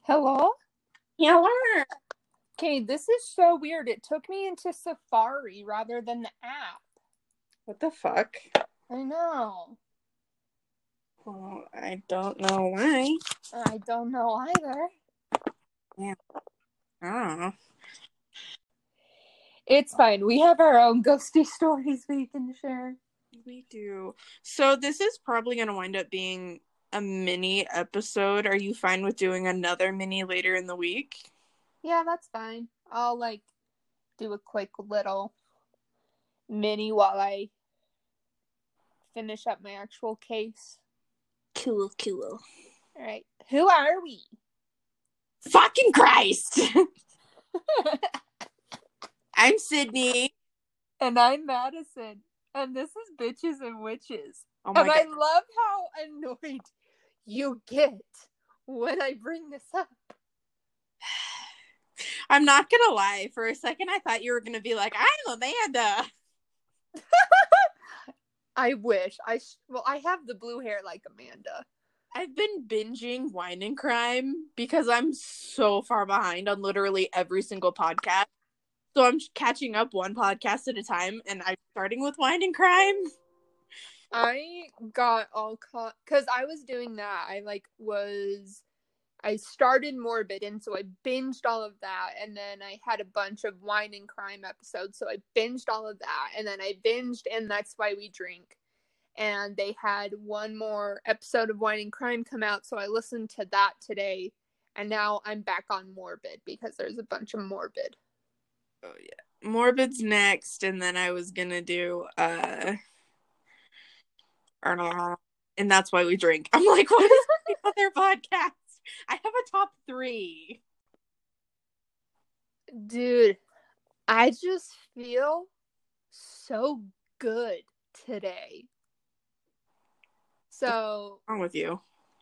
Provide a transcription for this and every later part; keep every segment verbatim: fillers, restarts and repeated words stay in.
Hello? Hello. Okay, this is so weird. It took me into Safari rather than the app. What the fuck? I know. Well, I don't know why. I don't know either. Yeah. I don't know. It's fine. We have our own ghosty stories we can share. We do. So this is probably going to wind up being a mini episode. Are you fine with doing another mini later in the week? Yeah, that's fine. I'll, like, do a quick little mini while I finish up my actual case. Cool, cool. Alright. Who are we? Fucking Christ! I'm Sydney. And I'm Madison. And this is Bitches and Witches. Oh my and God. I love how annoyed you get when I bring this up. I'm not gonna lie. For a second, I thought you were gonna be like, I'm Amanda. I wish. I sh- Well, I have the blue hair like Amanda. I've been binging Wine and Crime because I'm so far behind on literally every single podcast. So I'm catching up one podcast at a time, and I'm starting with Wine and Crime. I got all caught because I was doing that. I like was I started Morbid, and so I binged all of that, and then I had a bunch of Wine and Crime episodes, so I binged all of that, and then I binged And That's Why We Drink, and they had one more episode of Wine and Crime come out, so I listened to that today, and now I'm back on Morbid because there's a bunch of Morbid. Oh yeah, Morbid's next, and then I was gonna do uh, And That's Why We Drink. I'm like, what is the other podcast? I have a top three. Dude, I just feel so good today. So, What's wrong with you?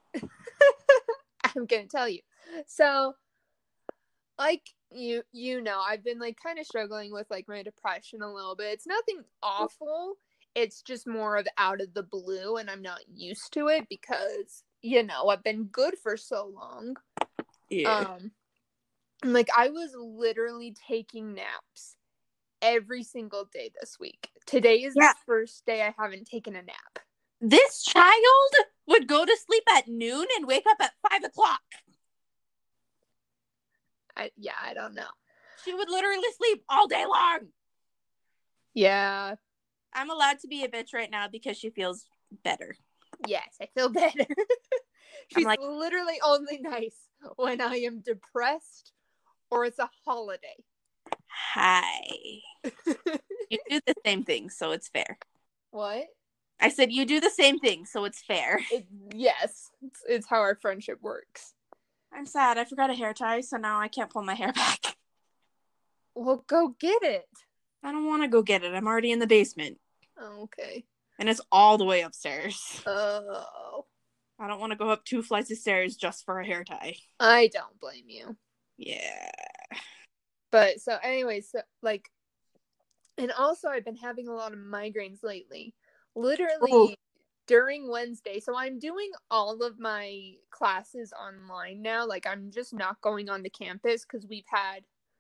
I'm gonna tell you. So, like you, you know, I've been like kind of struggling with like my depression a little bit. It's nothing awful. It's just more of out of the blue, and I'm not used to it because you know I've been good for so long. Yeah. Um, like I was literally taking naps every single day this week. Today is Yeah. the first day I haven't taken a nap. This child would go to sleep at noon and wake up at five o'clock. I, yeah, I don't know. She would literally sleep all day long. Yeah. I'm allowed to be a bitch right now because she feels better. Yes, I feel better. She's like, literally only nice when I am depressed or it's a holiday. Hi. You do the same thing, so it's fair. What? I said you do the same thing, so it's fair. It, yes, it's, it's how our friendship works. I'm sad. I forgot a hair tie, so now I can't pull my hair back. Well, go get it. I don't want to go get it. I'm already in the basement. Oh, okay. And it's all the way upstairs. Oh. I don't want to go up two flights of stairs just for a hair tie. I don't blame you. Yeah. But so anyways, so, like, and also I've been having a lot of migraines lately. Literally Ooh. During Wednesday. So I'm doing all of my classes online now. Like I'm just not going onto campus because we've had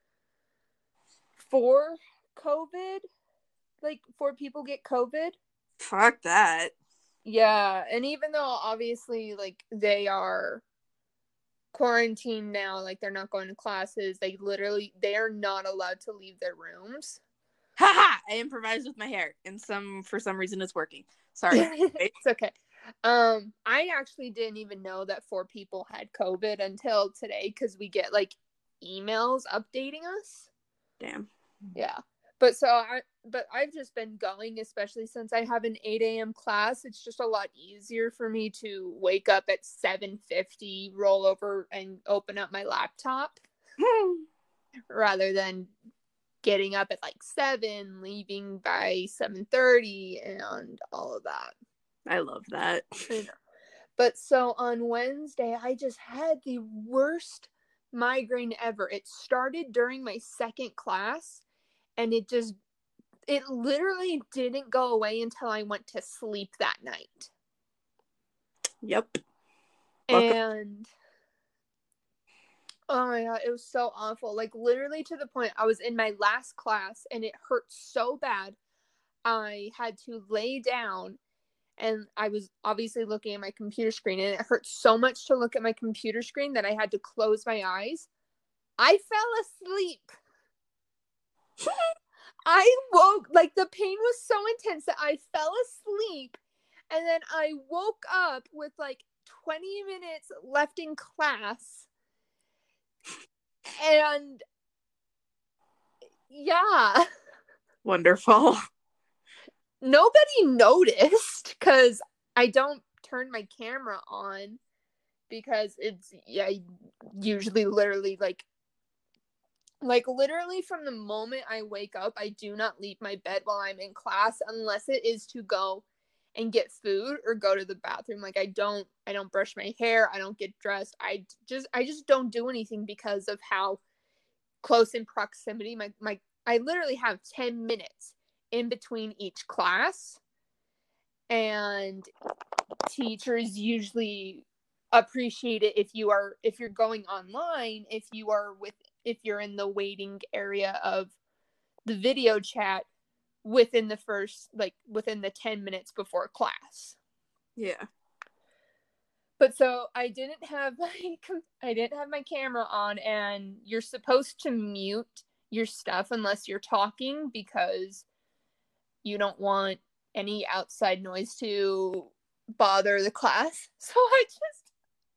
four COVID. Like four people get COVID. Fuck that. Yeah. And even though obviously like they are quarantined now, like they're not going to classes, they literally they are not allowed to leave their rooms. Haha! I improvised with my hair, and some for some reason it's working. Sorry. It's okay. Um, I actually didn't even know that four people had COVID until today because we get like emails updating us. Damn. Yeah. But so I but I've just been going, especially since I have an eight a.m. class. It's just a lot easier for me to wake up at seven fifty, roll over and open up my laptop rather than getting up at like seven, leaving by seven thirty, and all of that. I love that. I know. But so on Wednesday, I just had the worst migraine ever. It started during my second class, and it just, it literally didn't go away until I went to sleep that night. Yep. Welcome. And Oh my god, it was so awful. Like, literally to the point I was in my last class and it hurt so bad. I had to lay down and I was obviously looking at my computer screen and it hurt so much to look at my computer screen that I had to close my eyes. I fell asleep. I woke, like, the pain was so intense that I fell asleep, and then I woke up with like twenty minutes left in class, and yeah. Wonderful. Nobody noticed because I don't turn my camera on because it's, yeah, usually literally like, like literally from the moment I wake up, I do not leave my bed while I'm in class unless it is to go and get food or go to the bathroom. Like, I don't, I don't brush my hair. I don't get dressed. I just, I just don't do anything because of how close in proximity my, my, I literally have ten minutes in between each class, and teachers usually appreciate it if you are, if you're going online, if you are with, if you're in the waiting area of the video chat within the first, like within the ten minutes before class. Yeah. But so I didn't have my, I didn't have my camera on, and you're supposed to mute your stuff unless you're talking because you don't want any outside noise to bother the class. So I just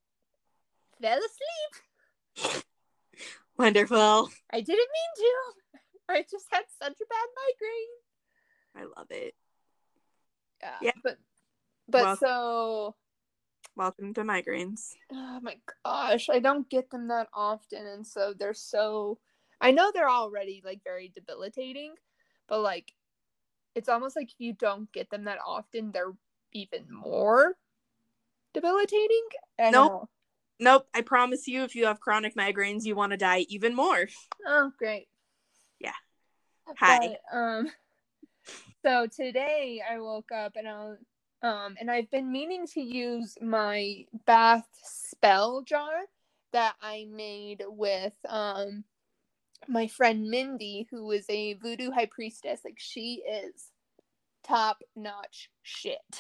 fell asleep. Wonderful. I didn't mean to. I just had such a bad migraine. I love it. Yeah. Yeah. But but Well, so welcome to migraines. Oh my gosh, I don't get them that often, and so they're so, I know they're already like very debilitating, but like it's almost like if you don't get them that often, they're even more debilitating. I Nope. don't know. Nope. I promise you, if you have chronic migraines, you want to die even more. Oh, great. Yeah. Hi. But, um, so today I woke up and I, um, and I've been meaning to use my bath spell jar that I made with, um, my friend Mindy, who is a voodoo high priestess. Like, she is top notch shit.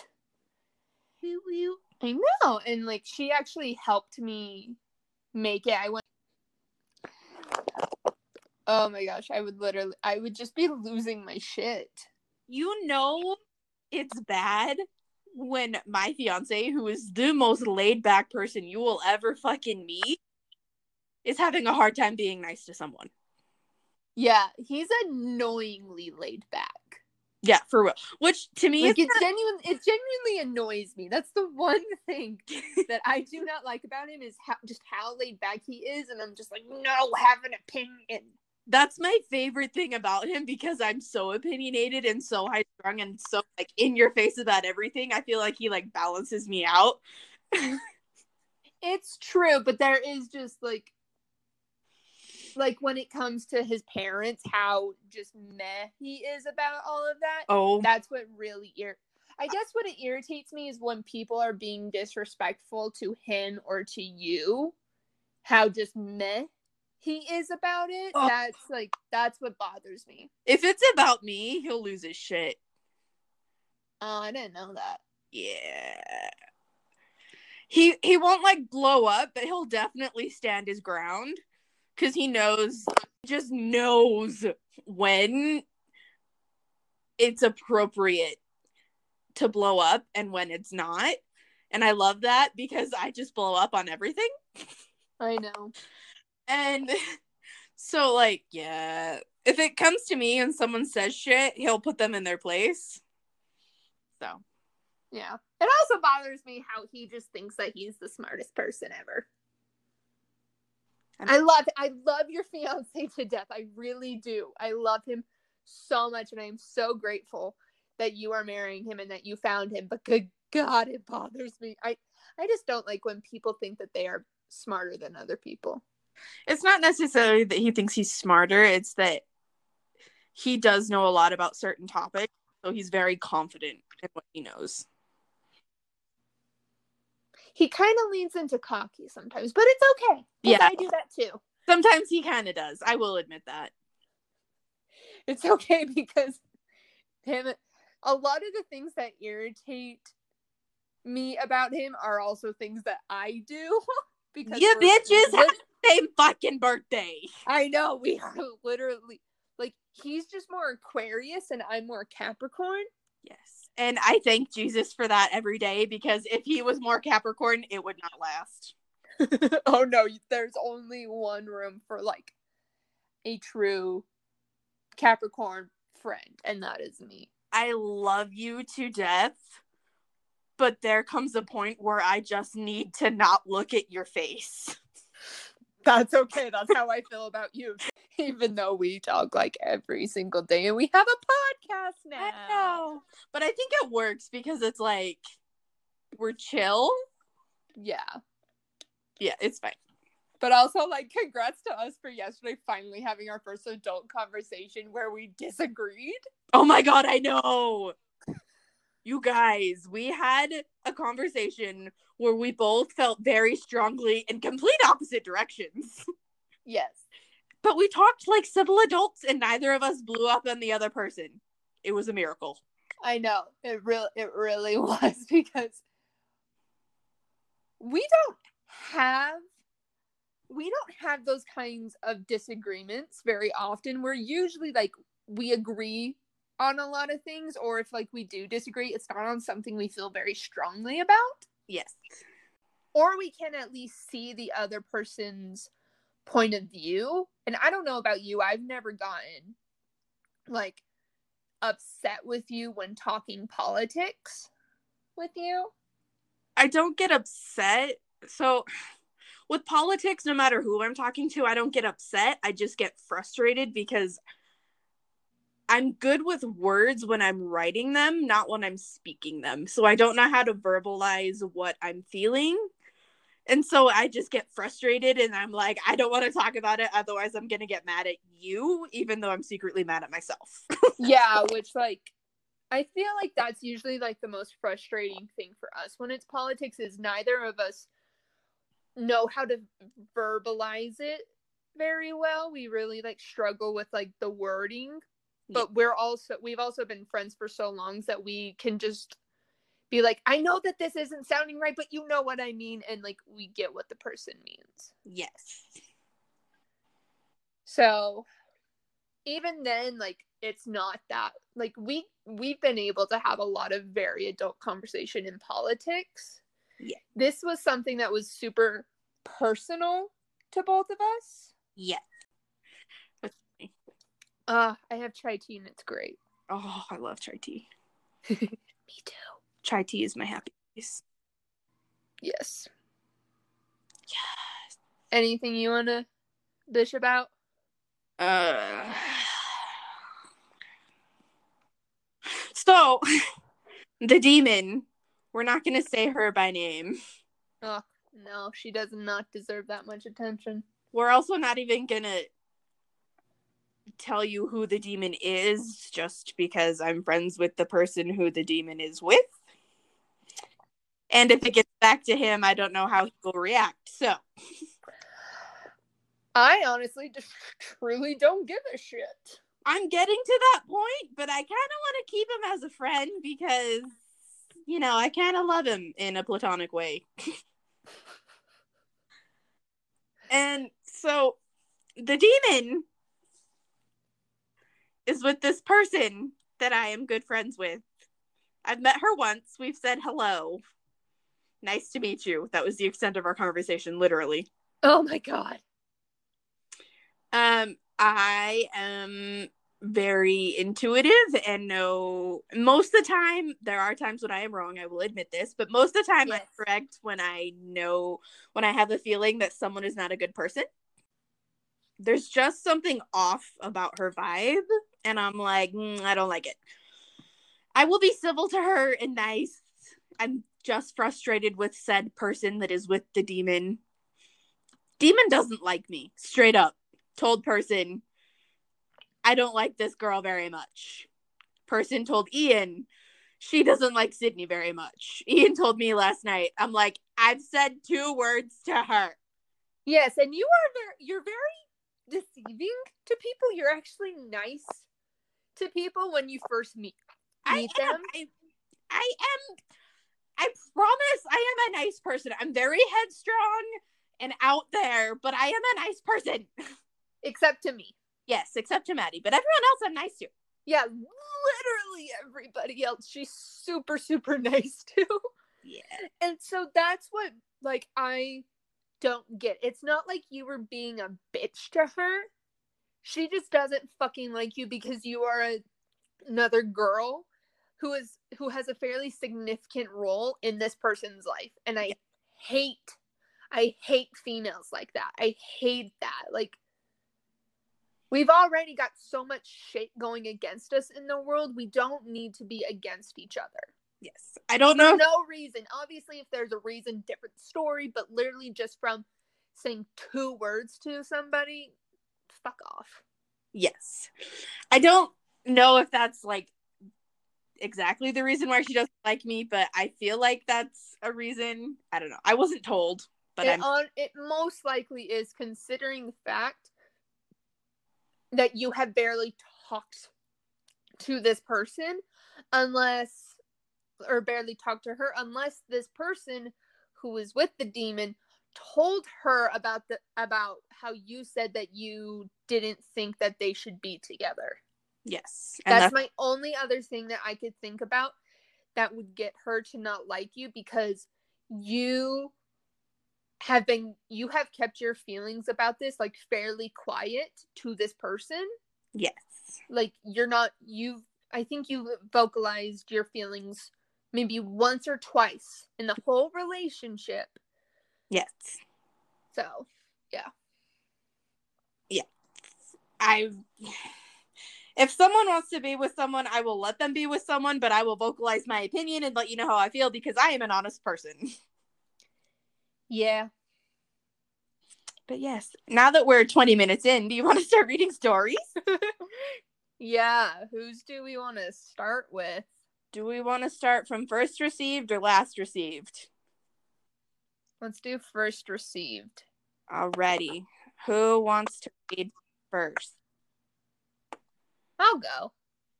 I know, and like she actually helped me make it. I went, oh my gosh, I would literally, I would just be losing my shit. You know, it's bad when my fiance, who is the most laid back person you will ever fucking meet, is having a hard time being nice to someone. Yeah, he's annoyingly laid back. Yeah, for real. Which to me, like, is it not... genuine, it genuinely annoys me. That's the one thing that I do not like about him, is how, just how laid back he is, and I'm just like, no, have an opinion. That's my favorite thing about him, because I'm so opinionated and so high strung and so like in your face about everything. I feel like he like balances me out. It's true, but there is just like, like when it comes to his parents, how just meh he is about all of that. Oh, that's what really ir- I guess what it irritates me is when people are being disrespectful to him or to you, how just meh he is about it. Oh. That's like, that's what bothers me. If it's about me, he'll lose his shit. Oh, I didn't know that. Yeah. He he won't like blow up, but he'll definitely stand his ground. Because he knows, just knows when it's appropriate to blow up and when it's not. And I love that, because I just blow up on everything. I know. And so, like, yeah. If it comes to me and someone says shit, he'll put them in their place. So. Yeah. It also bothers me how he just thinks that he's the smartest person ever. I love I love your fiance to death. I really do. I love him so much, and I am so grateful that you are marrying him and that you found him. But good God, it bothers me. I, I just don't like when people think that they are smarter than other people. It's not necessarily that he thinks he's smarter. It's that he does know a lot about certain topics, so he's very confident in what he knows. He kind of leans into cocky sometimes, but it's okay. Yeah. I do that too. Sometimes he kind of does. I will admit that. It's okay because him, a lot of the things that irritate me about him are also things that I do. Because you bitches lit- have the same fucking birthday. I know, we are literally, like, he's just more Aquarius and I'm more Capricorn. Yes. And I thank Jesus for that every day, because if he was more Capricorn, it would not last. Oh no, there's only one room for, like, a true Capricorn friend, and that is me. I love you to death, but there comes a point where I just need to not look at your face. That's okay. That's how I feel about you. Even though we talk like every single day and we have a podcast now. I know. But I think it works because it's like, we're chill. Yeah. Yeah, it's fine. But also, like, congrats to us for yesterday finally having our first adult conversation where we disagreed. Oh my god, I know! You guys, we had a conversation where we both felt very strongly in complete opposite directions. Yes. But we talked like civil adults and neither of us blew up on the other person. It was a miracle. I know. It really, it really was, because we don't have we don't have those kinds of disagreements very often. We're usually like, we agree on a lot of things, or if like we do disagree, it's not on something we feel very strongly about. Yes. Or we can at least see the other person's point of view. And I don't know about you, I've never gotten like upset with you when talking politics with you. I don't get upset. So with politics, no matter who I'm talking to, I don't get upset. I just get frustrated because I'm good with words when I'm writing them, not when I'm speaking them. So I don't know how to verbalize what I'm feeling. And so I just get frustrated and I'm like, I don't want to talk about it. Otherwise, I'm going to get mad at you, even though I'm secretly mad at myself. Yeah, which like, I feel like that's usually like the most frustrating thing for us when it's politics, is neither of us know how to verbalize it very well. We really like struggle with like the wording, but we're also we've also been friends for so long that we can just be like, I know that this isn't sounding right, but you know what I mean, and like we get what the person means. Yes. So even then, like, it's not that, like, we we've been able to have a lot of very adult conversation in politics. Yeah. This was something that was super personal to both of us. Yeah. Uh, I have chai tea and it's great. Oh, I love chai tea. Me too. Chai tea is my happy place. Yes. Yes. Anything you want to dish about? Uh. So, the demon, we're not going to say her by name. Oh, no, she does not deserve that much attention. We're also not even going to tell you who the demon is, just because I'm friends with the person who the demon is with. And if it gets back to him, I don't know how he will react. So, I honestly just truly don't give a shit. I'm getting to that point, but I kind of want to keep him as a friend because, you know, I kind of love him in a platonic way. And so, the demon is with this person that I am good friends with. I've met her once. We've said hello. Nice to meet you. That was the extent of our conversation, literally. Oh my god. Um, I am very intuitive and know most of the time, there are times when I am wrong, I will admit this, but most of the time yes. I'm correct when I know, when I have a feeling that someone is not a good person. There's just something off about her vibe, and I'm like, mm, I don't like it. I will be civil to her and nice. I'm just frustrated with said person that is with the demon. Demon doesn't like me, straight up. Told person, I don't like this girl very much. Person told Ian, she doesn't like Sydney very much. Ian told me last night. I'm like, I've said two words to her. Yes, and you are very, you're very deceiving to people. You're actually nice to people when you first meet meet I am, them. I, I am. I promise, I am a nice person. I'm very headstrong and out there, but I am a nice person. Except to me. Yes, except to Maddie, but everyone else I'm nice to. Yeah, literally everybody else she's super, super nice to. Yeah. And so that's what, like, I don't get. It's not like you were being a bitch to her. She just doesn't fucking like you because you are a, another girl who is who has a fairly significant role in this person's life. And I hate, I hate females like that. I hate that. Like, we've already got so much shit going against us in the world. We don't need to be against each other. Yes. I don't For know. no reason. Obviously, if there's a reason, different story. But literally just from saying two words to somebody, fuck off. Yes. I don't know if that's, like, exactly the reason why she doesn't like me, but I feel like that's a reason. I don't know. I wasn't told, but it, I'm... on, it most likely is, considering the fact that you have barely talked to this person unless, or barely talked to her unless this person who is with the demon told her about the about how you said that you didn't think that they should be together. Yes. And that's, that's my only other thing that I could think about that would get her to not like you, because you have been you have kept your feelings about this, like, fairly quiet to this person. Yes. Like, you're not you've I think you've vocalized your feelings maybe once or twice in the whole relationship. Yes. So, yeah. Yeah. I If someone wants to be with someone, I will let them be with someone, but I will vocalize my opinion and let you know how I feel because I am an honest person. Yeah. But yes, now that we're twenty minutes in, do you want to start reading stories? Yeah. Whose do we want to start with? Do we want to start from first received or last received? Let's do first received. Alrighty. Who wants to read first? I'll go.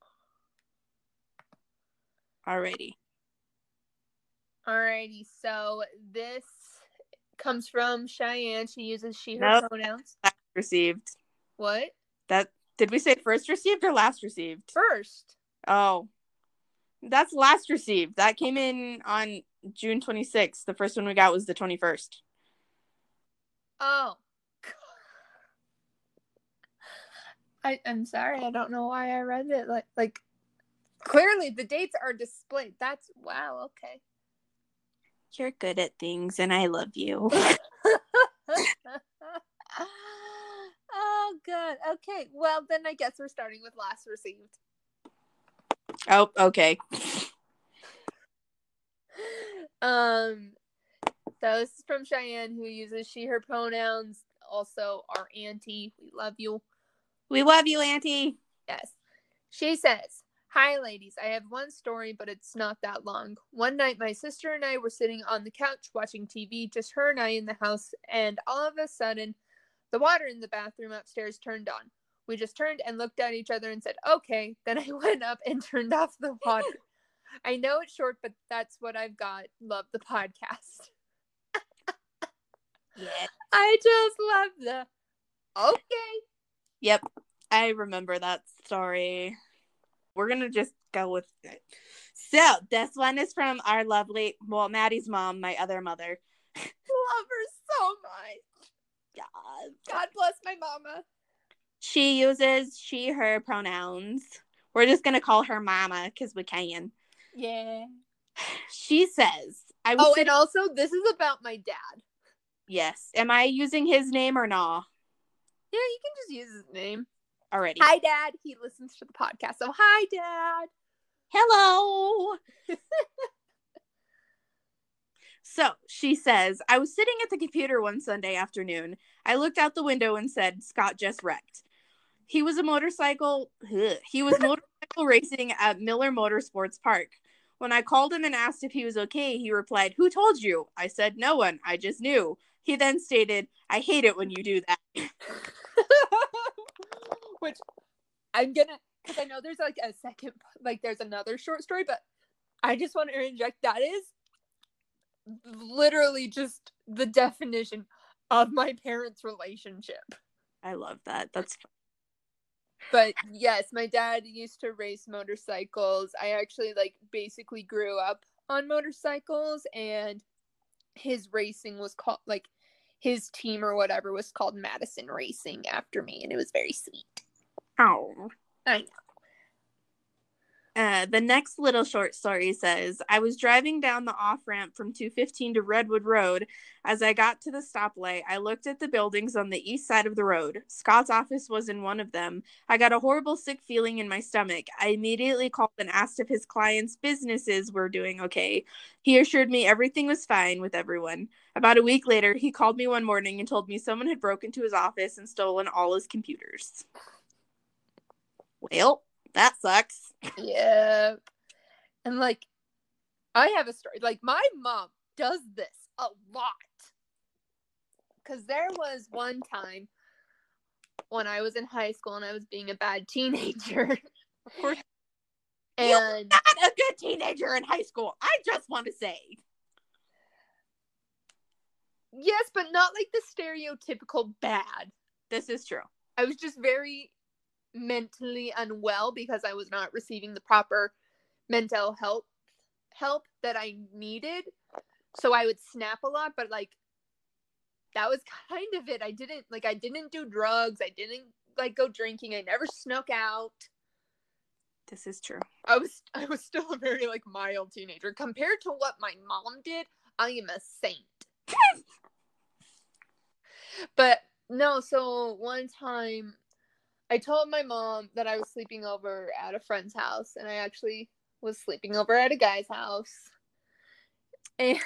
Alrighty. Alrighty. So this comes from Cheyenne. She uses she, her nope. pronouns. Last received. What? That did we say first received or last received? First. Oh. That's last received. That came in on June twenty-sixth. The first one we got was the twenty-first. Oh. I, I'm sorry. I don't know why I read it. Like, like, clearly the dates are displayed. That's, wow, okay. You're good at things, and I love you. Oh, good. Okay. Well, then I guess we're starting with last received. Oh, okay. Um, so this is from Cheyenne, who uses she, her pronouns. Also, our auntie. We love you. We love you, Auntie. Yes. She says, "Hi, ladies. I have one story, but it's not that long. One night, my sister and I were sitting on the couch watching T V, just her and I in the house, and all of a sudden, the water in the bathroom upstairs turned on. We just turned and looked at each other and said, okay. Then I went up and turned off the water. I know it's short, but that's what I've got. Love the podcast." Yeah. I just love the okay. Yep. I remember that story. We're going to just go with it. So, this one is from our lovely, well, Maddie's mom, my other mother. Love her so much. God, God bless my mama. She uses she, her pronouns. We're just going to call her mama because we can. Yeah. She says, I was Oh, sitting- and also, this is about my dad. Yes. Am I using his name or nah? Yeah, you can just use his name. Already. Hi, Dad. He listens to the podcast. So, hi, Dad. Hello. So, she says, I was sitting at the computer one Sunday afternoon. I looked out the window and said, Scott just wrecked. He was a motorcycle. Ugh, he was motorcycle racing at Miller Motorsports Park. When I called him and asked if he was okay, he replied, "Who told you?" I said, "No one. I just knew." He then stated, "I hate it when you do that." Which I'm gonna, because I know there's like a second, like there's another short story, but I just want to interject. That is literally just the definition of my parents' relationship. I love that. That's fun. But yes, my dad used to race motorcycles. I actually like basically grew up on motorcycles, and his racing was called, like, his team or whatever was called Madison Racing after me, and it was very sweet. Oh. I know. Uh, the next little short story says, I was driving down the off-ramp from two fifteen to Redwood Road. As I got to the stoplight, I looked at the buildings on the east side of the road. Scott's office was in one of them. I got a horrible sick feeling in my stomach. I immediately called and asked if his clients' businesses were doing okay. He assured me everything was fine with everyone. About a week later, he called me one morning and told me someone had broken into his office and stolen all his computers. Well, that sucks. Yeah. And like, I have a story. Like, my mom does this a lot. Because there was one time when I was in high school and I was being a bad teenager. Of course. And you're not a good teenager in high school. I just want to say. Yes, but not like the stereotypical bad. This is true. I was just very mentally unwell because I was not receiving the proper mental health help that I needed. So I would snap a lot, but like, that was kind of it. I didn't like I didn't do drugs. I didn't like go drinking. I never snuck out. This is true. I was I was still a very like mild teenager compared to what my mom did. I am a saint. But no, so one time I told my mom that I was sleeping over at a friend's house, and I actually was sleeping over at a guy's house. And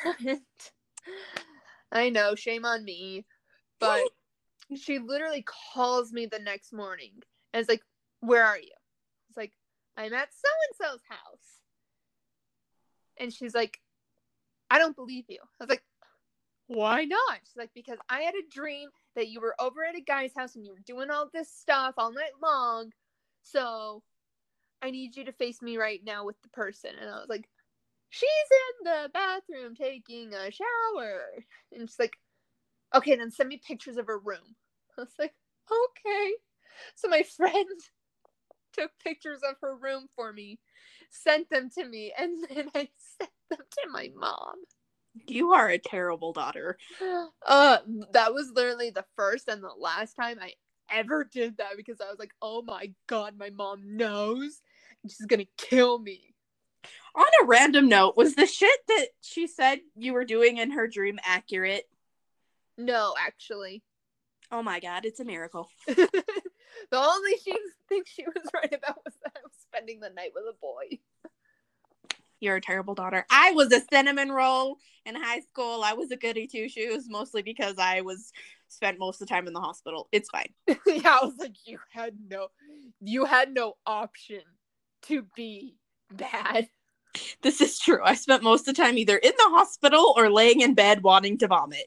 I know, shame on me, but she literally calls me the next morning and is like, "Where are you?" It's like, "I'm at so-and-so's house." And she's like, "I don't believe you." I was like, "Why not?" She's like, "Because I had a dream that you were over at a guy's house and you were doing all this stuff all night long. So I need you to face me right now with the person." And I was like, "She's in the bathroom taking a shower." And she's like, "Okay, then send me pictures of her room." I was like, "Okay." So my friend took pictures of her room for me, sent them to me, and then I sent them to my mom. You are a terrible daughter. Uh, that was literally the first and the last time I ever did that, because I was like, oh my god, my mom knows. She's gonna kill me. On a random note, was the shit that she said you were doing in her dream accurate? No, actually. Oh my god, it's a miracle. The only she thing she was right about was that I was spending the night with a boy. You're a terrible daughter. I was a cinnamon roll in high school. I was a goody two shoes, mostly because I was spent most of the time in the hospital. It's fine. Yeah, I was like, you had no, you had no option to be bad. This is true. I spent most of the time either in the hospital or laying in bed wanting to vomit.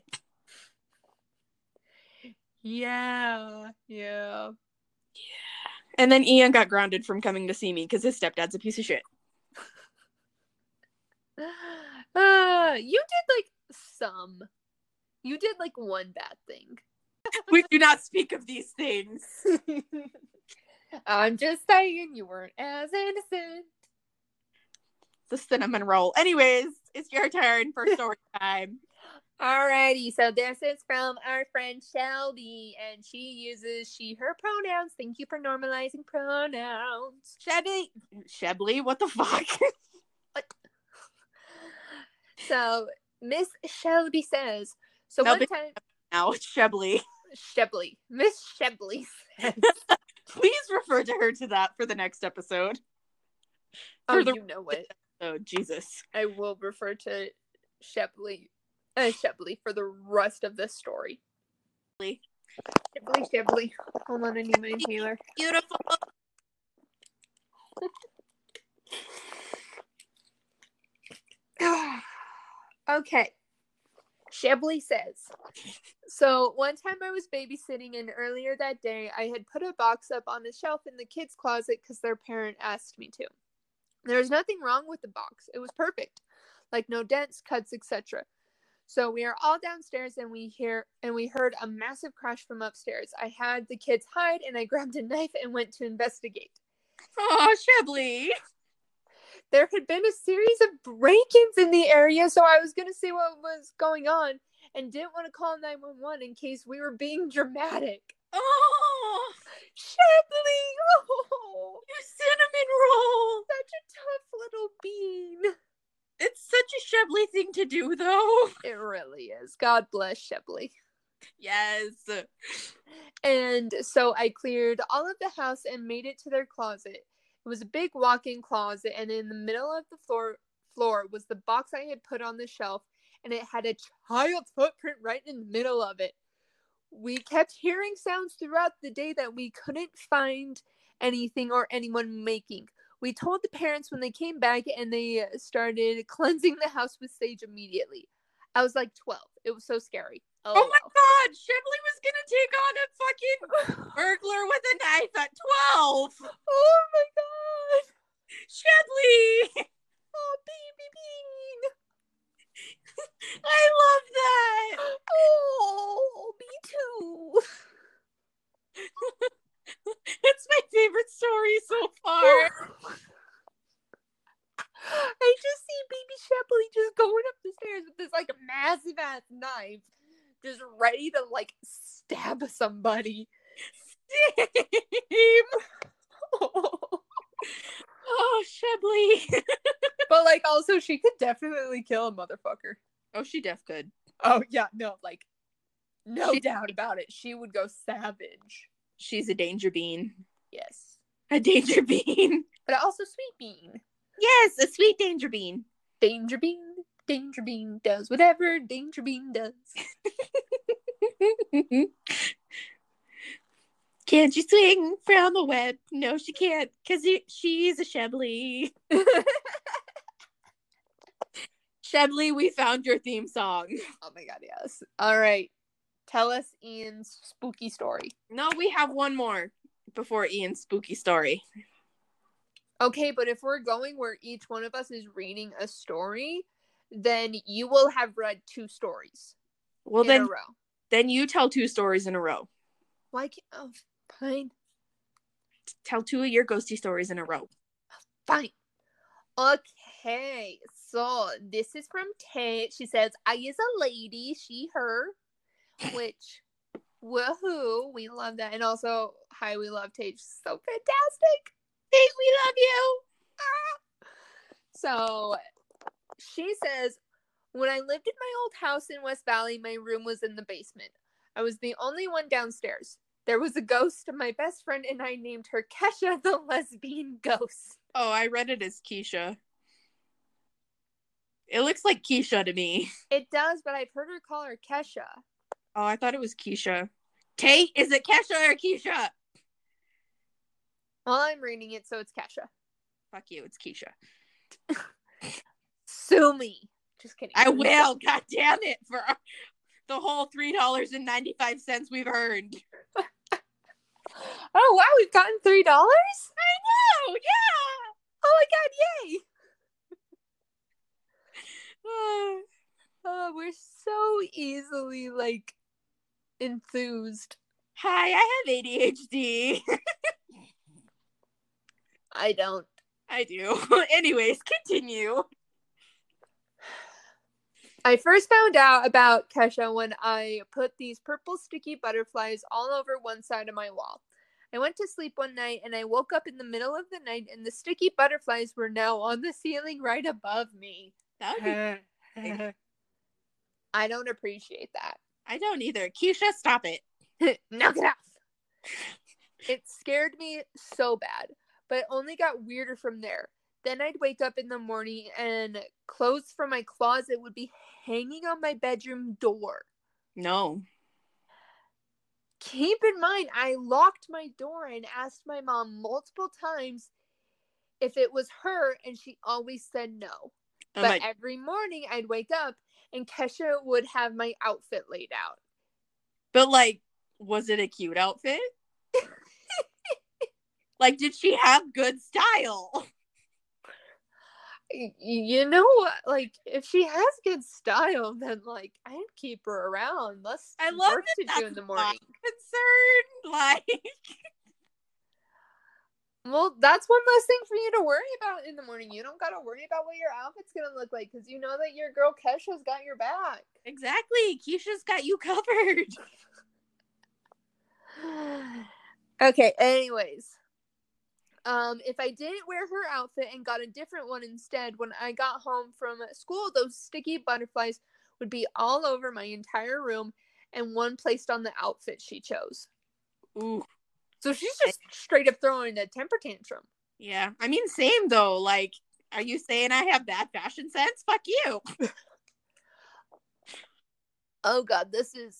Yeah, yeah. Yeah. And then Ian got grounded from coming to see me because his stepdad's a piece of shit. Uh, you did like some. You did like one bad thing. We do not speak of these things. I'm just saying you weren't as innocent. The cinnamon roll. Anyways, it's your turn for story time. Alrighty, so this is from our friend Shelby, and she uses she, her pronouns. Thank you for normalizing pronouns. Shebly. Shebly? What the fuck? What? So, Miss Shelby says, so no, one time... Now it's Shebly. Shebly. Miss Shebly says... Please refer to her to that for the next episode. For oh, the you know it. Oh, Jesus. I will refer to Shebly. Uh, Shebly for the rest of this story. Shebly, Shebly. Hold on, I need my inhaler. Beautiful. Okay. Shibley says, so one time I was babysitting, and earlier that day I had put a box up on a shelf in the kids' closet because their parent asked me to. There was nothing wrong with the box. It was perfect. Like no dents, cuts, et cetera. So we are all downstairs, and we hear and we heard a massive crash from upstairs. I had the kids hide, and I grabbed a knife and went to investigate. Oh, Shibley. There had been a series of break-ins in the area, so I was going to see what was going on and didn't want to call nine one one in case we were being dramatic. Oh, Shibley! Oh, you cinnamon roll. Such a tough little bean. It's such a Shibley thing to do, though. It really is. God bless Shibley. Yes. And so I cleared all of the house and made it to their closet. It was a big walk-in closet, and in the middle of the floor floor was the box I had put on the shelf, and it had a child's footprint right in the middle of it. We kept hearing sounds throughout the day that we couldn't find anything or anyone making. We told the parents when they came back, and they started cleansing the house with sage immediately. I was like twelve. It was so scary. Oh, oh my god, Shibley was gonna take on a fucking burglar with a knife at twelve. Oh my god. Shibley. Oh, baby bean. I love that. Oh, me too. It's my favorite story so far. I just see baby Shibley just going up the stairs with this like massive ass knife, just ready to like stab somebody. Same. Oh, oh Shibley. But like also she could definitely kill a motherfucker. Oh, she def could. Oh yeah, no, like no she, doubt about it. She would go savage. She's a danger bean. Yes. A danger bean. But also sweet bean. Yes, a sweet danger bean. Danger bean. Danger bean does whatever danger bean does. Can't you swing from a web? No, she can't, because she's a Shibley. Shibley, we found your theme song. Oh my god, yes. All right. Tell us Ian's spooky story. No, we have one more before Ian's spooky story. Okay, but if we're going where each one of us is reading a story, then you will have read two stories. Well, in then, a row. Then you tell two stories in a row. Why can't... Oh, fine. Tell two of your ghosty stories in a row. Fine. Okay, so this is from Tate. She says, I is a lady, she, her, which, woohoo, we love that. And also, hi, we love Tate. She's so fantastic. Tate, we love you. Ah. So, she says, when I lived in my old house in West Valley, my room was in the basement. I was the only one downstairs. There was a ghost, and my best friend and I named her Kesha the lesbian ghost. Oh, I read it as Keisha. It looks like Keisha to me. It does, but I've heard her call her Kesha. Oh, I thought it was Keisha. Tate, is it Kesha or Keisha? Well, I'm reading it, so it's Kesha. Fuck you, it's Keisha. Sue me. Just kidding. I will, god damn it, for the whole three dollars and ninety-five cents we've earned. Oh, wow, we've gotten three dollars? I know, yeah! Oh my god, yay! oh, oh, we're so easily, like, enthused. Hi, I have A D H D. I don't. I do. Anyways, continue. I first found out about Kesha when I put these purple sticky butterflies all over one side of my wall. I went to sleep one night and I woke up in the middle of the night and the sticky butterflies were now on the ceiling right above me. That would be I don't appreciate that. I don't either. Keisha, stop it. Knock it off. It scared me so bad, but it only got weirder from there. Then I'd wake up in the morning and clothes from my closet would be hanging on my bedroom door. No. Keep in mind, I locked my door and asked my mom multiple times if it was her, and she always said no. Oh but my- every morning I'd wake up and Kesha would have my outfit laid out. But, like, was it a cute outfit? Like, did she have good style? You know what? Like, if she has good style, then, like, I'd keep her around. Less I love work that to do in the morning. Concern, like... Well, that's one less thing for you to worry about in the morning. You don't gotta worry about what your outfit's gonna look like, because you know that your girl Kesha's got your back. Exactly. Keisha's got you covered. Okay, anyways. Um, if I didn't wear her outfit and got a different one instead, when I got home from school, those sticky butterflies would be all over my entire room, and one placed on the outfit she chose. Ooh. So she's just straight up throwing a temper tantrum. Yeah. I mean, same though. Like, are you saying I have bad fashion sense? Fuck you. Oh god, this is...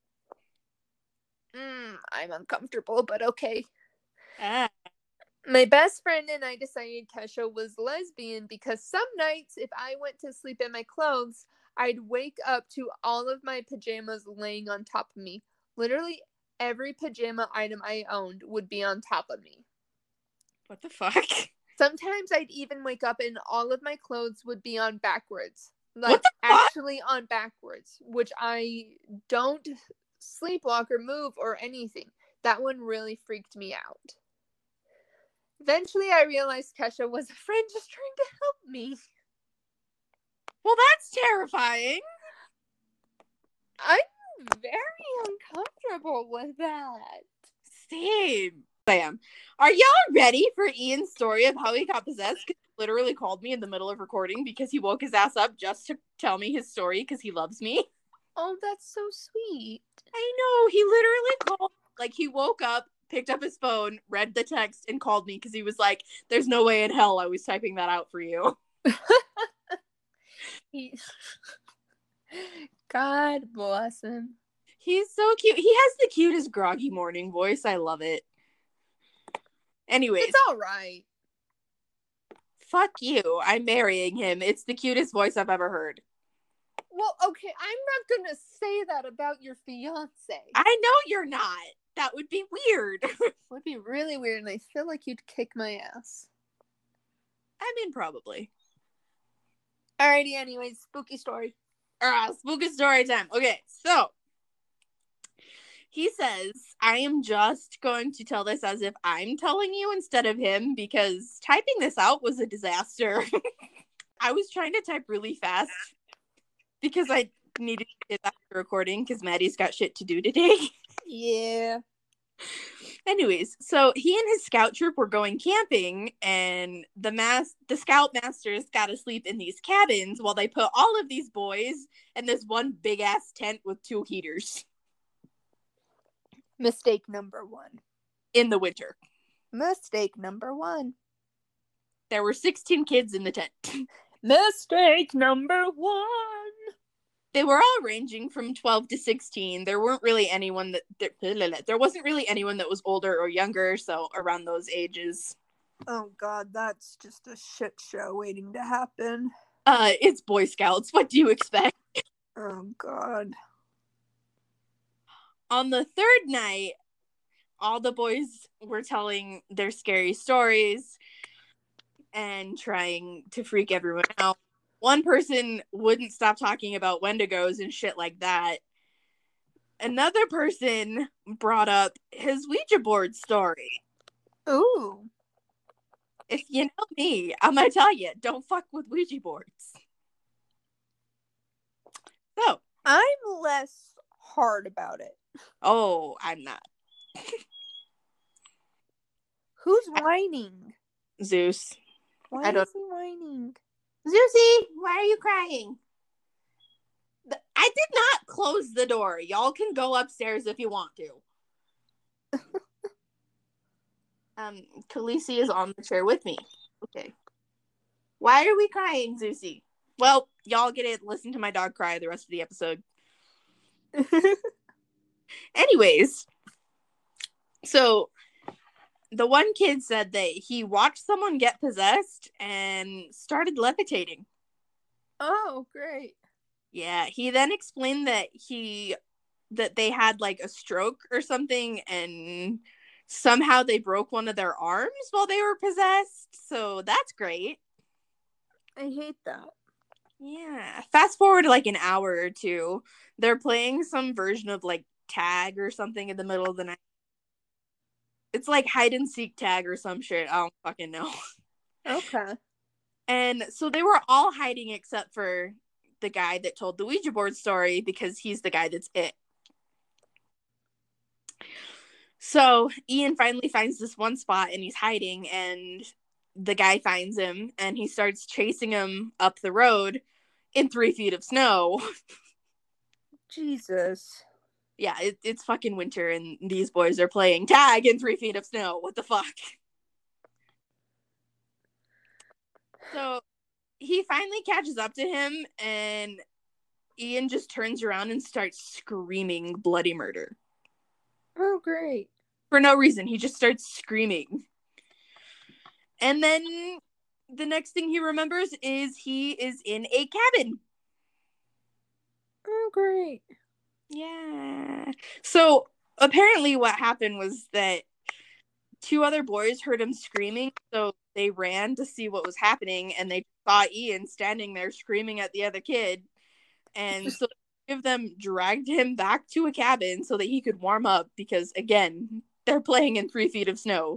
Mm, I'm uncomfortable, but okay. Ah. My best friend and I decided Kesha was lesbian because some nights, if I went to sleep in my clothes, I'd wake up to all of my pajamas laying on top of me. Literally every pajama item I owned would be on top of me. What the fuck? Sometimes I'd even wake up and all of my clothes would be on backwards. Like, what the fuck? Actually on backwards, which I don't sleepwalk or move or anything. That one really freaked me out. Eventually, I realized Kesha was a friend just trying to help me. Well, that's terrifying. I'm very uncomfortable with that. Same. I am. Are y'all ready for Ian's story of how he got possessed? He literally called me in the middle of recording because he woke his ass up just to tell me his story because he loves me. Oh, that's so sweet. I know. He literally called. Like, he woke up, picked up his phone, read the text, and called me because he was like, there's no way in hell I was typing that out for you. he... God bless him. He's so cute. He has the cutest groggy morning voice. I love it. Anyways. It's all right. Fuck you. I'm marrying him. It's the cutest voice I've ever heard. Well, okay, I'm not gonna say that about your fiance. I know you're not. That would be weird. It would be really weird, and I feel like you'd kick my ass. I mean, probably. Alrighty, anyways, spooky story. Uh, spooky story time. Okay, so he says, I am just going to tell this as if I'm telling you instead of him because typing this out was a disaster. I was trying to type really fast because I needed to get after recording because Maddie's got shit to do today. Yeah. Anyways, so he and his scout troop were going camping, and the mas- the scout masters got to sleep in these cabins while they put all of these boys in this one big ass tent with two heaters. Mistake number one. In the winter. Mistake number one. There were sixteen kids in the tent. Mistake number one. They were all ranging from twelve to sixteen. There weren't really anyone that there, there wasn't really anyone that was older or younger, so around those ages. Oh god, that's just a shit show waiting to happen. Uh, it's Boy Scouts. What do you expect? Oh god. On the third night, all the boys were telling their scary stories and trying to freak everyone out. One person wouldn't stop talking about Wendigos and shit like that. Another person brought up his Ouija board story. Ooh. If you know me, I'm gonna tell you, don't fuck with Ouija boards. So. I'm less hard about it. Oh, I'm not. Who's whining? Zeus. Why I don't... is he whining? Zeusy, why are you crying? I did not close the door. Y'all can go upstairs if you want to. um, Khaleesi is on the chair with me. Okay. Why are we crying, Zeusy? Well, y'all get to listen to my dog cry the rest of the episode. Anyways, so the one kid said that he watched someone get possessed and started levitating. Oh, great. Yeah, he then explained that he that they had like a stroke or something, and somehow they broke one of their arms while they were possessed. So that's great. I hate that. Yeah. Fast forward like an hour or two, they're playing some version of like tag or something in the middle of the night. It's like hide and seek tag or some shit. I don't fucking know. Okay. And so they were all hiding except for the guy that told the Ouija board story, because he's the guy that's it. So Ian finally finds this one spot and he's hiding, and the guy finds him and he starts chasing him up the road in three feet of snow. Jesus. Yeah, it, it's fucking winter and these boys are playing tag in three feet of snow. What the fuck? So he finally catches up to him, and Ian just turns around and starts screaming bloody murder. Oh, great. For no reason. He just starts screaming. And then the next thing he remembers is he is in a cabin. Oh, great. Yeah. So apparently what happened was that two other boys heard him screaming, so they ran to see what was happening, and they saw Ian standing there screaming at the other kid. And so three of them dragged him back to a cabin so that he could warm up, because, again, they're playing in three feet of snow.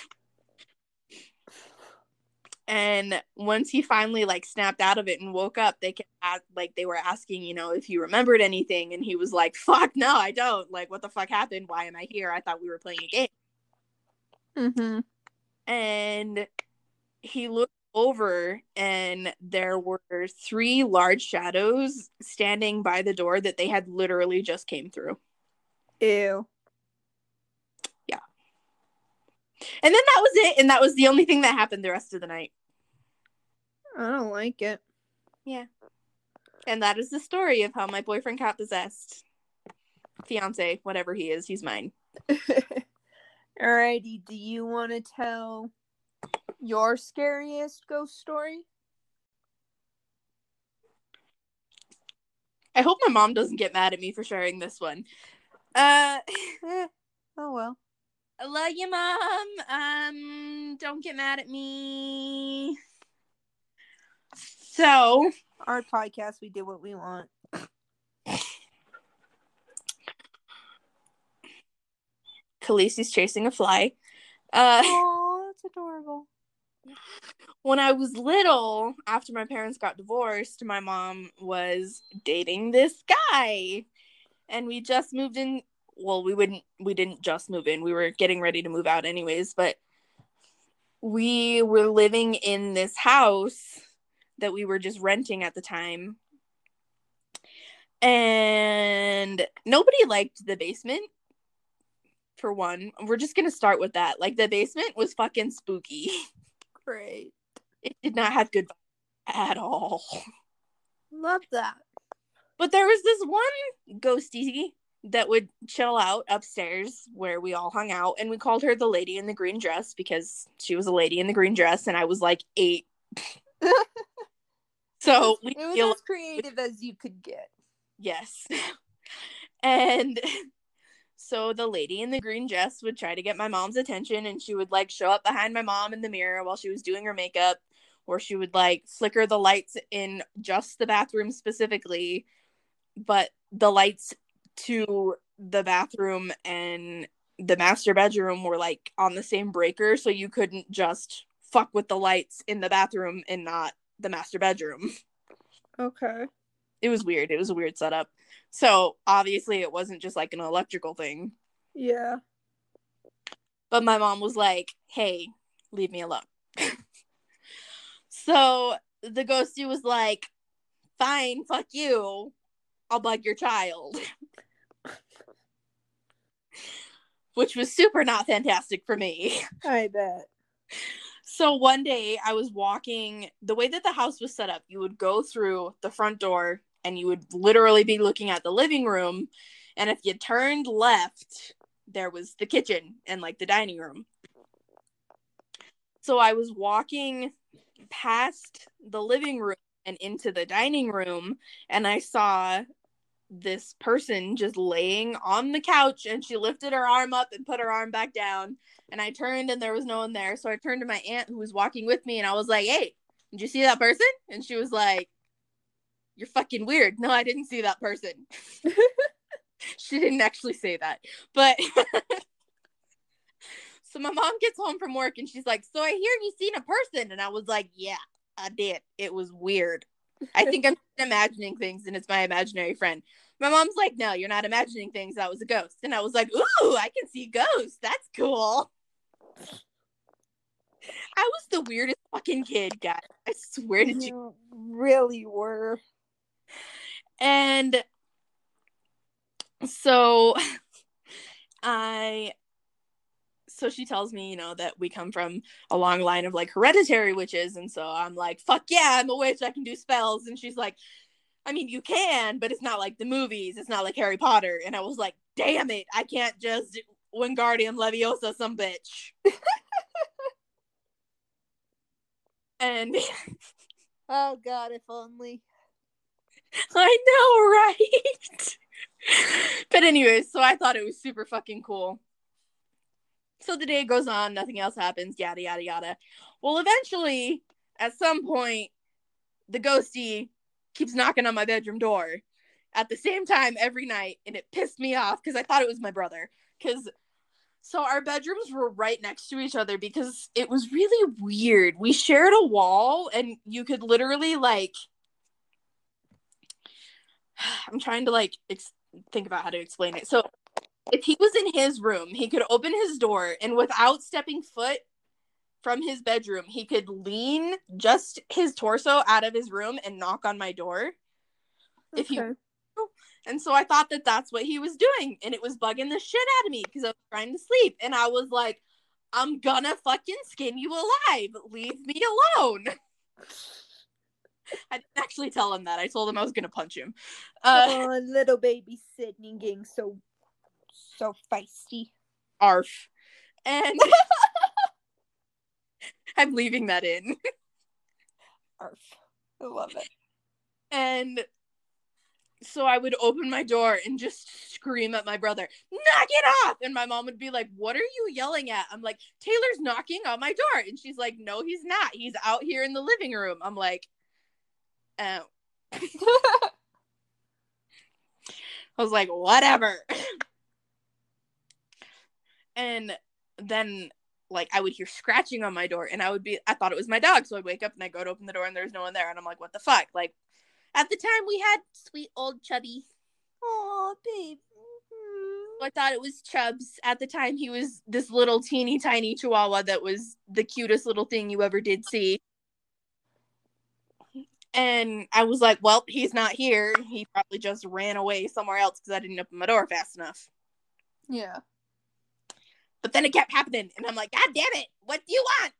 And once he finally, like, snapped out of it and woke up, they kept, ask, like, they were asking, you know, if he remembered anything, and he was like, fuck, no, I don't. Like, what the fuck happened? Why am I here? I thought we were playing a game. Mm-hmm. And he looked over, and there were three large shadows standing by the door that they had literally just came through. Ew. Yeah. And then that was it, and that was the only thing that happened the rest of the night. I don't like it. Yeah. And that is the story of how my boyfriend got possessed. Fiance, whatever he is, he's mine. Alrighty, do you want to tell your scariest ghost story? I hope my mom doesn't get mad at me for sharing this one. Uh, eh, oh well. I love you, Mom. Um, don't get mad at me. So, our podcast, we did what we want. Khaleesi's chasing a fly. Uh, oh, that's adorable. When I was little, after my parents got divorced, my mom was dating this guy, and we just moved in. Well, we wouldn't. We didn't just move in. We were getting ready to move out, anyways. But we were living in this house that we were just renting at the time, and nobody liked the basement. For one, we're just gonna start with that. Like, the basement was fucking spooky. Great. It did not have good vibes at all. Love that. But there was this one ghostie that would chill out upstairs where we all hung out, and we called her the lady in the green dress because she was a lady in the green dress, and I was like eight. So it was, it was as creative as you could get. Yes. And so the lady in the green dress would try to get my mom's attention, and she would like show up behind my mom in the mirror while she was doing her makeup, or she would like flicker the lights in just the bathroom specifically, but the lights to the bathroom and the master bedroom were like on the same breaker, so you couldn't just fuck with the lights in the bathroom and not the master bedroom. Okay. It was weird. It was a weird setup. So obviously it wasn't just like an electrical thing. Yeah. But my mom was like, hey, leave me alone. So the ghostie was like, fine, fuck you. I'll bug your child. Which was super not fantastic for me. I bet. So one day I was walking, the way that the house was set up, you would go through the front door and you would literally be looking at the living room. And if you turned left, there was the kitchen and like the dining room. So I was walking past the living room and into the dining room, and I saw this person just laying on the couch, and she lifted her arm up and put her arm back down, and I turned and there was no one there. So I turned to my aunt who was walking with me, and I was like, hey, did you see that person? And she was like, you're fucking weird. No, I didn't see that person. She didn't actually say that, but so my mom gets home from work and she's like, so I hear you seen a person. And I was like, yeah, I did. It was weird. I think I'm imagining things and it's my imaginary friend. My mom's like, no, you're not imagining things. That was a ghost. And I was like, ooh, I can see ghosts. That's cool. I was the weirdest fucking kid, guys. I swear to you. You really were. And so I... So she tells me, you know, that we come from a long line of like hereditary witches. And so I'm like, fuck yeah, I'm a witch. I can do spells. And she's like, I mean, you can, but it's not like the movies. It's not like Harry Potter. And I was like, damn it. I can't just Wingardium Leviosa some bitch. And oh God, if only. I know, right? But anyways, so I thought it was super fucking cool. So the day goes on, nothing else happens, yada, yada, yada. Well, eventually, at some point, the ghosty keeps knocking on my bedroom door at the same time every night, and it pissed me off because I thought it was my brother. Because, so our bedrooms were right next to each other because it was really weird. We shared a wall, and you could literally, like, I'm trying to, like, ex- think about how to explain it. So, if he was in his room, he could open his door, and without stepping foot from his bedroom, he could lean just his torso out of his room and knock on my door. Okay. If he, and so I thought that that's what he was doing, and it was bugging the shit out of me because I was trying to sleep, and I was like, I'm gonna fucking skin you alive. Leave me alone. I didn't actually tell him that. I told him I was gonna punch him. Uh, oh, little baby Sydney getting so... so feisty. Arf. And I'm leaving that in. Arf. I love it. And so I would open my door and just scream at my brother, knock it off! And my mom would be like, what are you yelling at? I'm like, Taylor's knocking on my door. And she's like, no, he's not. He's out here in the living room. I'm like, oh. I was like, whatever. And then, like, I would hear scratching on my door, and I would be, I thought it was my dog, so I'd wake up, and I'd go to open the door, and there's no one there, and I'm like, what the fuck? Like, at the time, we had sweet old Chubby. Aw, babe. I thought it was Chubbs. At the time, he was this little teeny tiny chihuahua that was the cutest little thing you ever did see. And I was like, well, he's not here. He probably just ran away somewhere else because I didn't open my door fast enough. Yeah. But then it kept happening, and I'm like, God damn it, what do you want?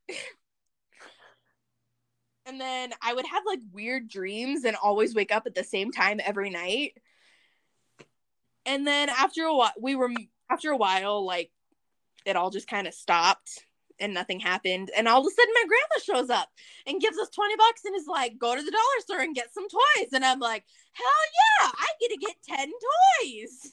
And then I would have, like, weird dreams and always wake up at the same time every night. And then after a while, we were, after a while, like, it all just kind of stopped, and nothing happened. And all of a sudden, my grandma shows up and gives us twenty bucks and is like, go to the dollar store and get some toys. And I'm like, hell yeah, I get to get ten toys.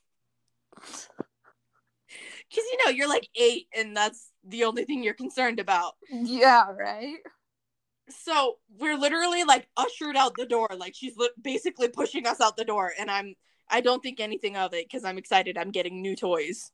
Because, you know, you're like eight, and that's the only thing you're concerned about. Yeah, right? So, we're literally, like, ushered out the door. Like, she's li- basically pushing us out the door. And I'm, I don't think anything of it, because I'm excited I'm getting new toys.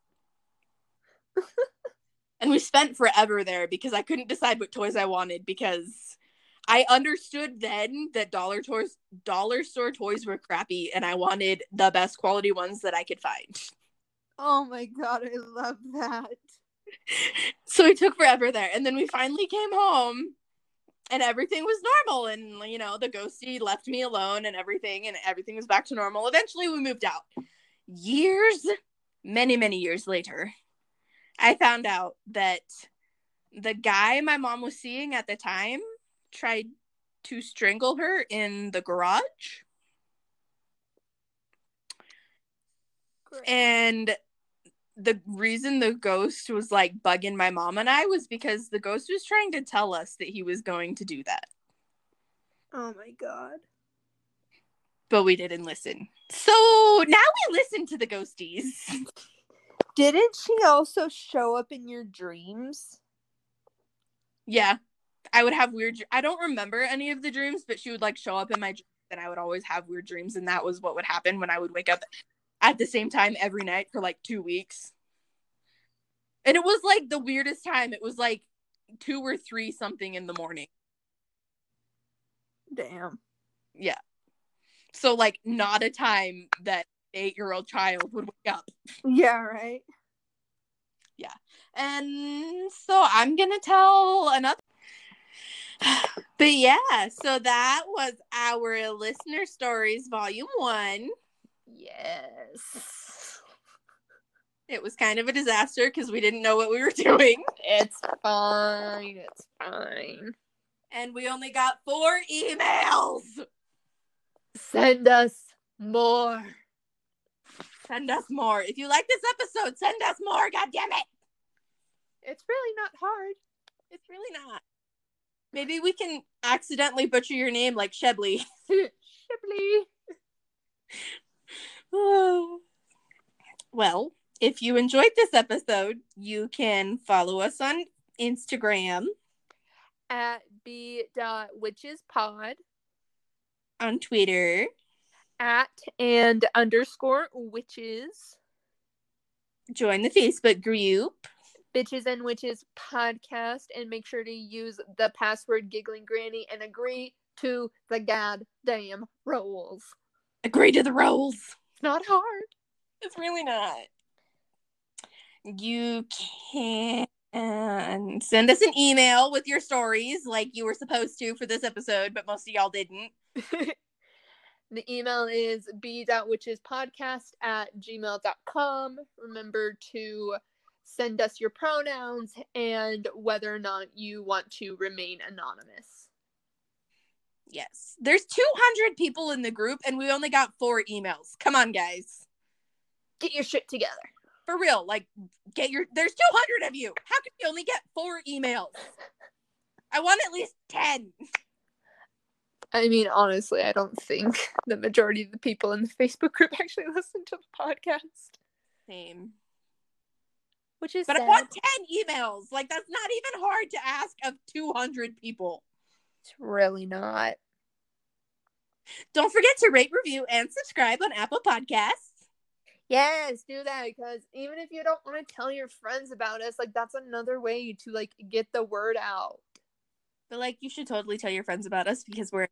And we spent forever there, because I couldn't decide what toys I wanted, because I understood then that dollar toys, dollar store toys were crappy, and I wanted the best quality ones that I could find. Oh my God, I love that. So it took forever there. And then we finally came home and everything was normal. And, you know, the ghostie left me alone and everything. And everything was back to normal. Eventually we moved out. Years, many, many years later, I found out that the guy my mom was seeing at the time tried to strangle her in the garage. Great. And the reason the ghost was, like, bugging my mom and I was because the ghost was trying to tell us that he was going to do that. Oh my god. But we didn't listen. So now we listen to the ghosties. Didn't she also show up in your dreams? Yeah. I would have weird... I don't remember any of the dreams, but she would, like, show up in my dreams, and I would always have weird dreams, and that was what would happen when I would wake up at the same time every night for, like, two weeks. And it was, like, the weirdest time. It was, like, two or three something in the morning. Damn. Yeah. So, like, not a time that an eight-year-old child would wake up. Yeah, right? Yeah. And so I'm going to tell another. But yeah, so that was our Listener Stories Volume one. Yes. It was kind of a disaster because we didn't know what we were doing. It's fine. It's fine. And we only got four emails. Send us more. Send us more. If you like this episode, send us more. God damn it. It's really not hard. It's really not. Maybe we can accidentally butcher your name like Shebley. Shipley. Oh. Well, if you enjoyed this episode, you can follow us on Instagram. At b.witchespod. On Twitter. At and underscore witches. Join the Facebook group. Bitches and Witches podcast, and make sure to use the password Giggling Granny and agree to the goddamn rules. Agree to the rules. It's not hard. It's really not. You can send us an email with your stories like you were supposed to for this episode, but most of y'all didn't. The email is b.witchespodcast at gmail dot com. Remember to send us your pronouns and whether or not you want to remain anonymous. Yes. There's two hundred people in the group and we only got four emails. Come on, guys. Get your shit together. For real. Like, get your... There's two hundred of you. How can you only get four emails? I want at least ten. I mean, honestly, I don't think the majority of the people in the Facebook group actually listen to the podcast. Same. Which is But sad. I want ten emails. Like, that's not even hard to ask of two hundred people. It's really not. Don't forget to rate, review, and subscribe on Apple Podcasts. Yes, do that, because even if you don't want to tell your friends about us, like, that's another way to, like, get the word out. But, like, you should totally tell your friends about us because we're...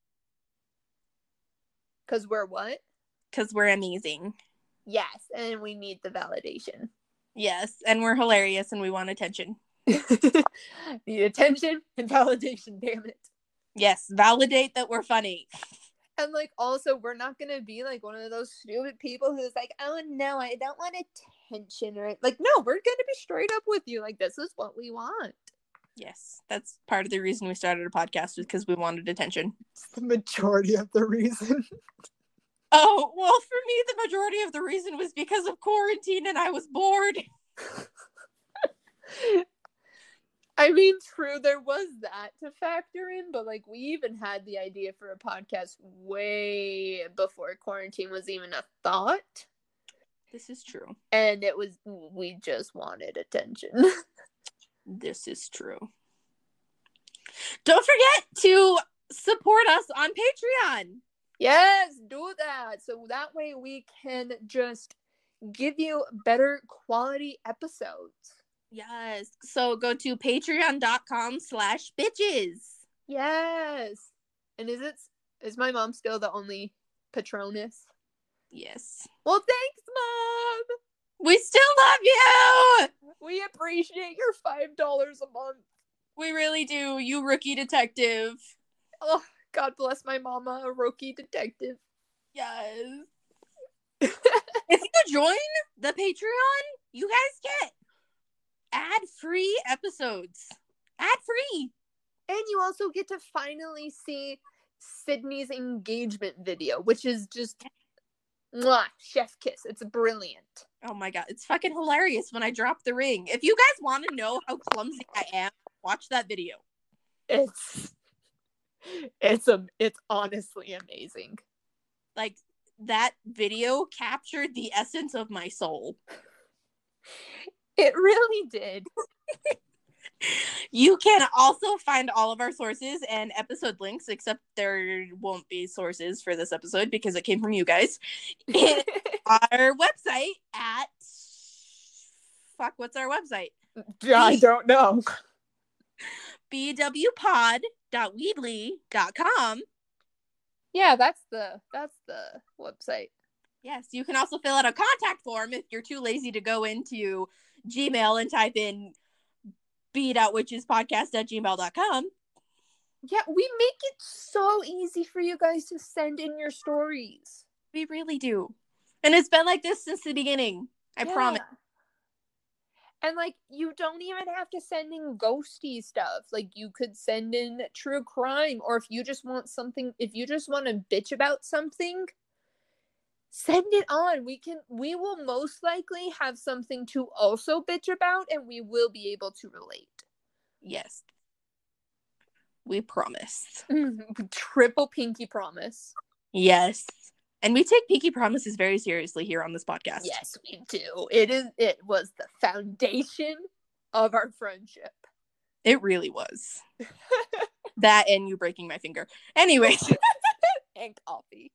Because we're what? Because we're amazing. Yes, and we need the validation. Yes, and we're hilarious and we want attention. Need attention and validation, damn it. Yes, validate that we're funny. And, like, also, we're not going to be, like, one of those stupid people who's like, oh, no, I don't want attention. Or, like, no, we're going to be straight up with you. Like, this is what we want. Yes, that's part of the reason we started a podcast was because we wanted attention. It's the majority of the reason. Oh, well, for me, the majority of the reason was because of quarantine and I was bored. I mean, true, there was that to factor in, but, like, we even had the idea for a podcast way before quarantine was even a thought. This is true. And it was, we just wanted attention. This is true. Don't forget to support us on Patreon. Yes, do that. So that way we can just give you better quality episodes. Yes. So go to patreon.com slash bitches. Yes. And is it, is my mom still the only Patronus? Yes. Well, thanks, Mom. We still love you. We appreciate your five dollars a month. We really do. You rookie detective. Oh, God bless my mama, a rookie detective. Yes. If you join the Patreon, you guys get ad-free episodes. Ad-free. And you also get to finally see Sydney's engagement video, which is just mwah, chef kiss. It's brilliant. Oh my god, it's fucking hilarious when I drop the ring. If you guys want to know how clumsy I am, watch that video. It's It's a, it's honestly amazing. Like, that video captured the essence of my soul. It really did. You can also find all of our sources and episode links, except there won't be sources for this episode because it came from you guys, in our website at... Fuck, what's our website? I don't know. b w pod dot weebly dot com. Yeah, that's the that's the website. Yes, you can also fill out a contact form if you're too lazy to go into Gmail and type in b dot witches podcast at gmail dot com. Yeah, we make it so easy for you guys to send in your stories. We really do. And it's been like this since the beginning. I yeah. promise. And, like, you don't even have to send in ghosty stuff. Like, you could send in true crime. Or if you just want something, if you just want to bitch about something, send it on. We can, we will most likely have something to also bitch about, and we will be able to relate. Yes. We promise. Triple pinky promise. Yes. And we take pinky promises very seriously here on this podcast. Yes, we do. It is. It was the foundation of our friendship. It really was. That and you breaking my finger. Anyways. And coffee.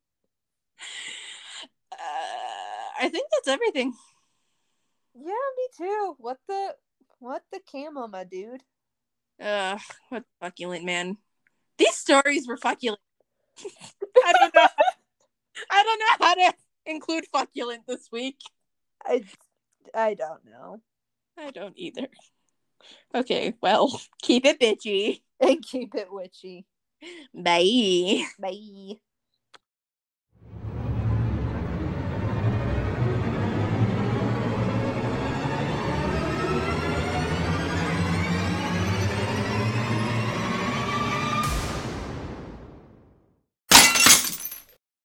Uh, I think that's everything. Yeah, me too. What the what the camo, my dude? Ugh, what fucculent, man. These stories were fucculent. I don't know. I don't know how to include fucculent this week. I, I don't know. I don't either. Okay, well, keep it bitchy. And keep it witchy. Bye. Bye.